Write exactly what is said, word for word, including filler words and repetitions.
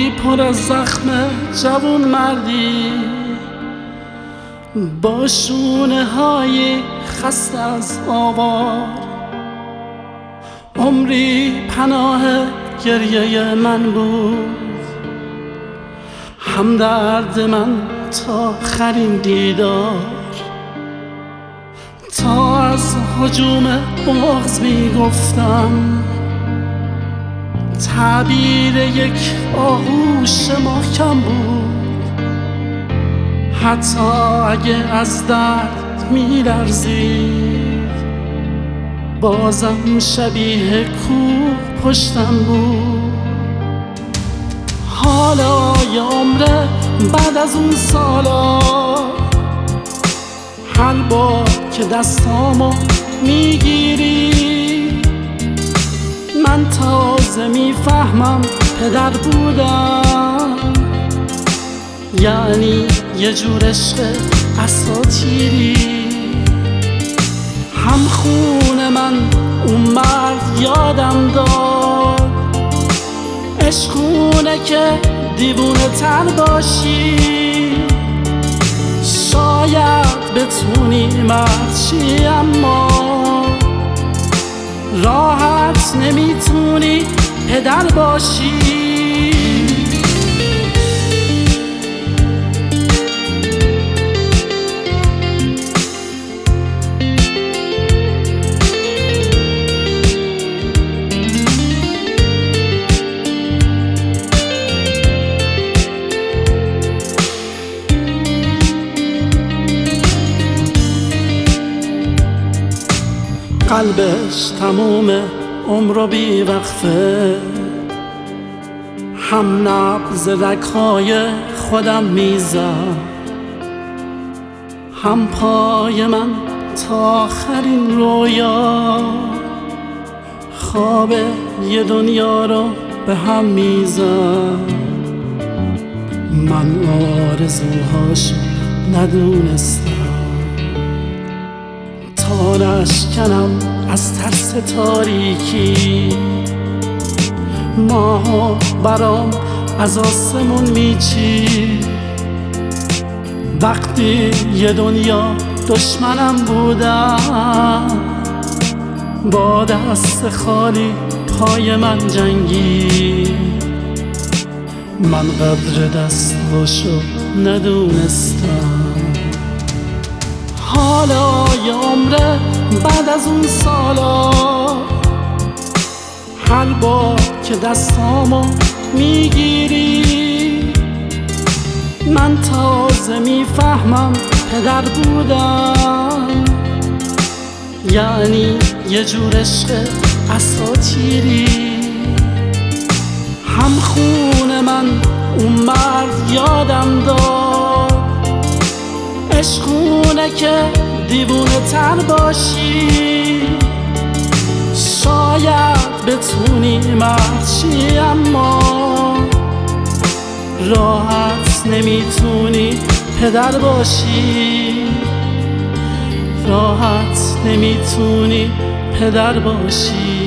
عمری پر از زخم جوون مردی، با شونه های خسته از آوار. عمری پناه گریه من بود، همدرد من تا آخرین دیدار. تا از هجوم بغض میگفتم، تعبیر یک آغوش محکم بود. حتی اگه از درد میلرزید، بازم شبیه کوه پشتم بود. حالا یه عمره بعد از اون سالا، هر بار که دستامو میگیری، من تازه میفهمم پدر بودم یعنی یه جور عشق اساطیری. هم خون من اون مرد یادم داد، عشقونه که دیوونه تر باشی، شاید بتونی مرد شی اما راحت نمیتونی پدر باشی. قلبش تموم عمر بی وقفه، هم نبض رگ‌های خودم میزد، هم پای من تا آخرین رویا، خواب یه دنیا رو به هم میزد. من آرزوهاشو ندونستم، تا نشکنم از ترس تاریکی. ماها برام از آسمون میچید، وقتی یه دنیا دشمنم بودم، با دست خالی پای من جنگی. من قدر دستاشو ندونستم. حالا یه عمره بعد از اون سالا، هر بار که دستامو میگیری، من تازه میفهمم پدر بودم یعنی یه جور عشق اساطیری. هم خون من اون مرد یادم داد، عشقونه که دیوونه تر باشی، شاید بتونی مرد شی اما راحت نمیتونی پدر باشی. راحت نمیتونی پدر باشی.